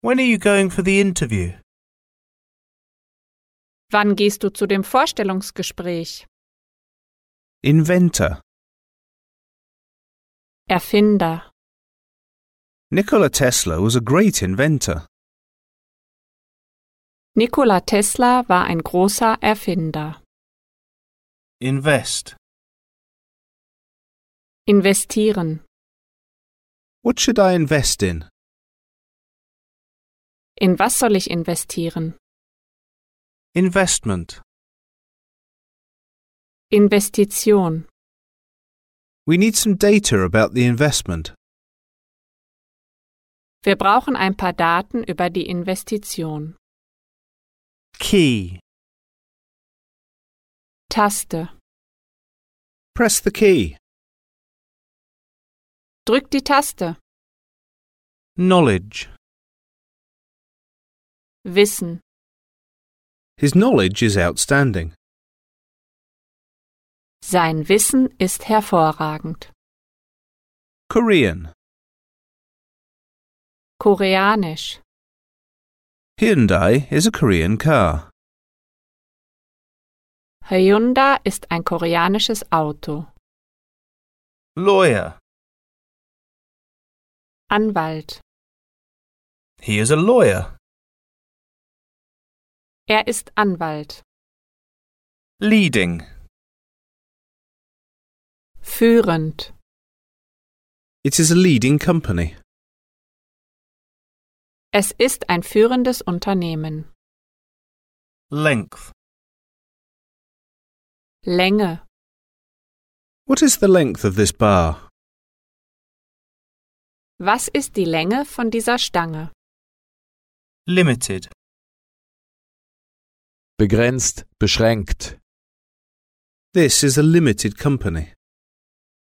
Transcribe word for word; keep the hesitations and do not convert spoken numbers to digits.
When are you going for the interview? Wann gehst du zu dem Vorstellungsgespräch? Inventor. Erfinder. Nikola Tesla was a great inventor. Nikola Tesla war ein großer Erfinder. Invest. Investieren. What should I invest in? In was soll ich investieren? Investment. Investition. We need some data about the investment. Wir brauchen ein paar Daten über die Investition. Key. Taste. Press the key. Drück die Taste. Knowledge. Wissen. His knowledge is outstanding. Sein Wissen ist hervorragend. Korean. Koreanisch. Hyundai is a Korean car. Hyundai ist ein koreanisches Auto. Lawyer. Anwalt. He is a lawyer. Er ist Anwalt. Leading. Führend. It is a leading company. Es ist ein führendes Unternehmen. Length. Länge. What is the length of this bar? Was ist die Länge von dieser Stange? Limited. Begrenzt, beschränkt. This is a limited company.